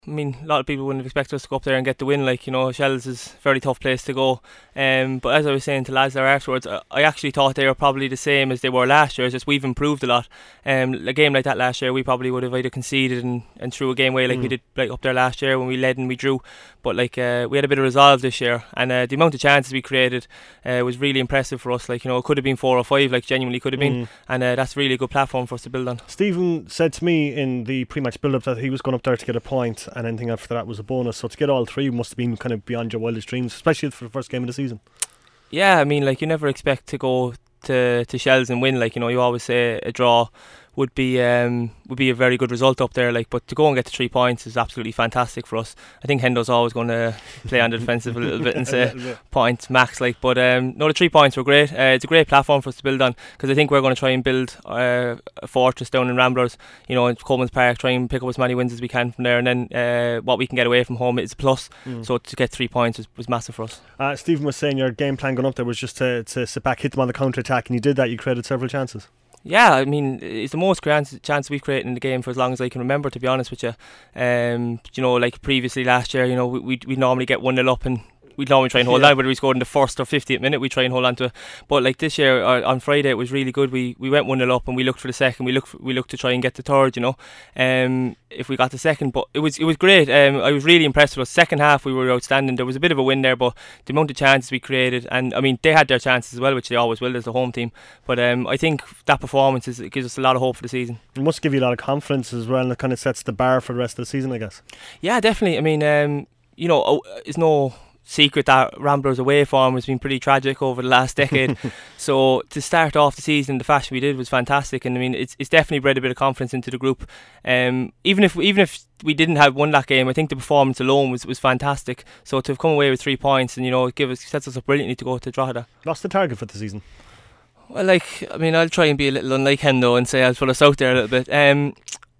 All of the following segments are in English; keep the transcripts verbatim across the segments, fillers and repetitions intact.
I mean, a lot of people wouldn't have expected us to go up there and get the win. Like, you know, Shells is a very tough place to go. Um, but as I was saying to lads there afterwards, I, I actually thought they were probably the same as they were last year. It's just we've improved a lot. Um, a game like that last year, we probably would have either conceded and, and threw a game away like mm. we did like up there last year when we led and we drew. But like uh, we had a bit of resolve this year, and uh, the amount of chances we created uh, was really impressive for us. Like, you know, it could have been four or five, like genuinely could have been, mm. and uh, that's really a good platform for us to build on. Stephen said to me in the pre-match build-up that he was going up there to get a point, and anything after that was a bonus. So to get all three must have been kind of beyond your wildest dreams, especially for the first game of the season. Yeah, I mean, like, you never expect to go to to Shells and win. Like, you know, you always say a draw would be um, would be a very good result up there. Like, but to go and get the three points is absolutely fantastic for us. I think Hendo's always going to play on the defensive a little bit and say points max. Like, but um, no, the three points were great. Uh, it's a great platform for us to build on, because I think we're going to try and build uh, a fortress down in Ramblers. You know, in Coleman's Park, try and pick up as many wins as we can from there, and then uh, what we can get away from home is a plus. Mm. So to get three points was, was massive for us. Uh, Stephen was saying your game plan going up there was just to to sit back, hit them on the counter attack, and you did that. You created several chances. Yeah, I mean, it's the most chance we've created in the game for as long as I can remember, to be honest with you. Um, you know, like previously last year, you know, we we we normally get one nil up and we'd normally try and hold yeah. on, whether we scored in the first or fiftieth minute, we try and hold on to it. But like this year, uh, on Friday, it was really good. We we went one nil up and we looked for the second. We looked for, we looked to try and get the third. You know, um, if we got the second, but it was it was great. Um, I was really impressed with us. Second half, we were outstanding. There was a bit of a win there, but the amount of chances we created, and I mean, they had their chances as well, which they always will as the home team. But um, I think that performance is, it gives us a lot of hope for the season. It must give you a lot of confidence as well, and it kind of sets the bar for the rest of the season, I guess. Yeah, definitely. I mean, um, you know, it's no secret that Ramblers away form has been pretty tragic over the last decade. So to start off the season the fashion we did was fantastic, and I mean it's it's definitely bred a bit of confidence into the group. Um, even if even if we didn't have won that game, I think the performance alone was, was fantastic. So to have come away with three points and, you know, give us sets us up brilliantly to go to Drogheda. What's the target for the season? Well, like, I mean, I'll try and be a little unlike Hendo and say I'll put us out there a little bit. Um,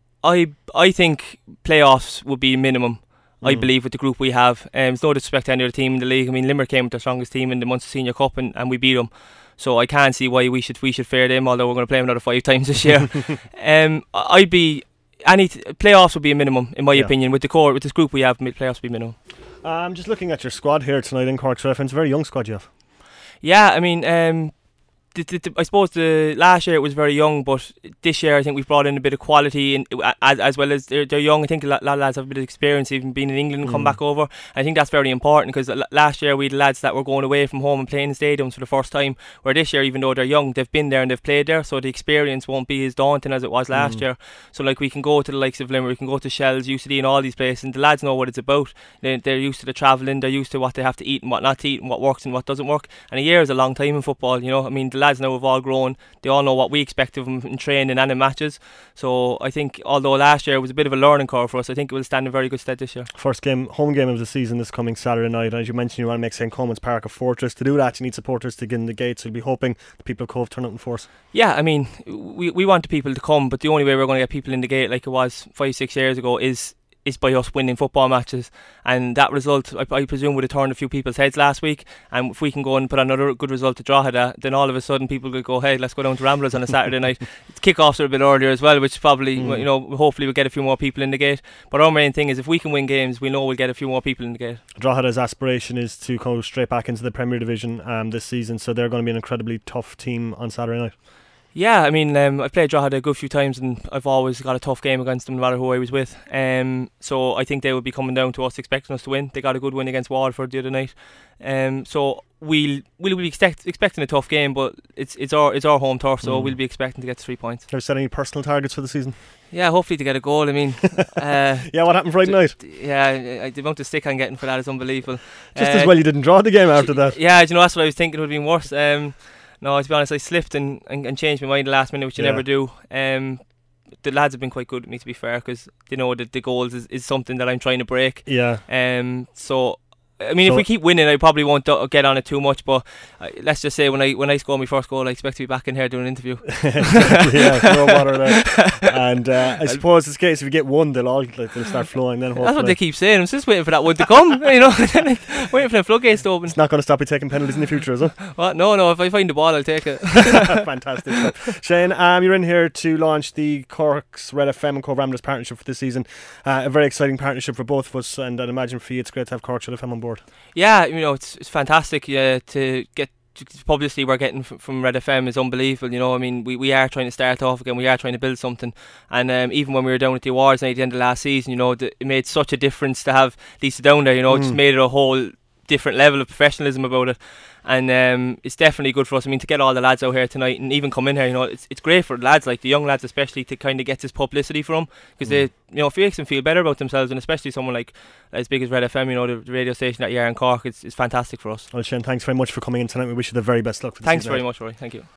I I think playoffs would be minimum. I believe with the group we have. Um, it's no disrespect to any other team in the league. I mean, Limerick came with their strongest team in the Munster Senior Cup and, and we beat them. So I can't see why we should we should fare them, although we're going to play them another five times this year. um, I'd be any t- playoffs would be a minimum in my yeah. opinion. With the core, with this group we have, playoffs would be minimum. Uh, I'm just looking at your squad here tonight in Cork's Reference. A very young squad you have. Yeah, I mean. Um, The, the, the, I suppose the last year it was very young, but this year I think we've brought in a bit of quality, and as as well as they're, they're young. I think a lot, a lot of lads have a bit of experience, even being in England and mm. come back over. I think that's very important, because last year we had lads that were going away from home and playing in stadiums for the first time, where this year, even though they're young, they've been there and they've played there, so the experience won't be as daunting as it was last mm. year. So like we can go to the likes of Limerick, we can go to Shells, U C D and all these places, and the lads know what it's about. They, they're used to the travelling, they're used to what they have to eat and what not to eat, and what works and what doesn't work. And a year is a long time in football, you know. I mean, the lads now have all grown. They all know what we expect of them in training and in matches. So I think, although last year was a bit of a learning curve for us, I think it will stand in very good stead this year. First game, home game of the season this coming Saturday night. As you mentioned, you want to make Saint Coleman's Park a fortress. To do that, you need supporters to get in the gates. So you'll be hoping the people of Cove turn out in force. Yeah, I mean, we we want the people to come, but the only way we're going to get people in the gate, like it was five, six years ago, is is by us winning football matches, and that result I, I presume would have turned a few people's heads last week, and if we can go and put another good result to Drogheda, then all of a sudden people will go, hey, let's go down to Ramblers on a Saturday night. Kick-offs are a bit earlier as well, which probably mm. you know, hopefully we'll get a few more people in the gate. But our main thing is if we can win games, we know we'll get a few more people in the gate. Drogheda's aspiration is to go straight back into the Premier Division um, this season, so they're going to be an incredibly tough team on Saturday night. Yeah, I mean, um, I've played Drogheda a good few times and I've always got a tough game against them no matter who I was with. Um, so I think they will be coming down to us expecting us to win. They got a good win against Waterford the other night. Um, so we'll we'll be expect, expecting a tough game, but it's it's our it's our home turf, so mm. we'll be expecting to get three points. Have you set any personal targets for the season? Yeah, hopefully to get a goal. I mean, uh, yeah, what happened Friday night? D- yeah, the amount of stick I'm getting for that is unbelievable. Just uh, as well you didn't draw the game after that. Yeah, you know, that's what I was thinking would have been worse. Um, No, to be honest, I slipped and, and, and changed my mind the last minute, which you yeah. never do. Um, the lads have been quite good with me, to be fair, because they know that the goals is, is something that I'm trying to break. Yeah. Um. So I mean, So if we keep winning, I probably won't do- get on it too much. But uh, let's just say when I when I score my first goal, I expect to be back in here doing an interview. Yeah, no bother there. And uh, I suppose it's the case if you get one, they'll all like, they'll start flowing. Then hopefully. That's what they keep saying. I'm just waiting for that one to come. You know, waiting for the floodgates to open. It's not going to stop you taking penalties in the future, is it? What? No, no. If I find the ball, I'll take it. Fantastic stuff. Shane, um, you're in here to launch the Cork's Red F M and Cobh Ramblers partnership for this season. Uh, a very exciting partnership for both of us, and I'd imagine for you it's great to have Cork's Red F M on board. Yeah, you know, it's it's fantastic uh, to get the publicity we're getting from, from Red F M is unbelievable. You know, I mean, we, we are trying to start off again. We are trying to build something, and um, even when we were down at the awards night at the end of last season, you know, th- it made such a difference to have Lisa down there. You know, mm. it just made it a whole different level of professionalism about it. And um, it's definitely good for us. I mean, to get all the lads out here tonight and even come in here, you know, it's it's great for the lads, like the young lads especially, to kind of get this publicity from, because mm. they, you know, it makes them feel better about themselves, and especially someone like as big as Red F M, you know, the, the radio station that you are in Cork, it's, it's fantastic for us. Well, Shane, thanks very much for coming in tonight. We wish you the very best luck for the Thanks season very ahead. much, Rory. Thank you.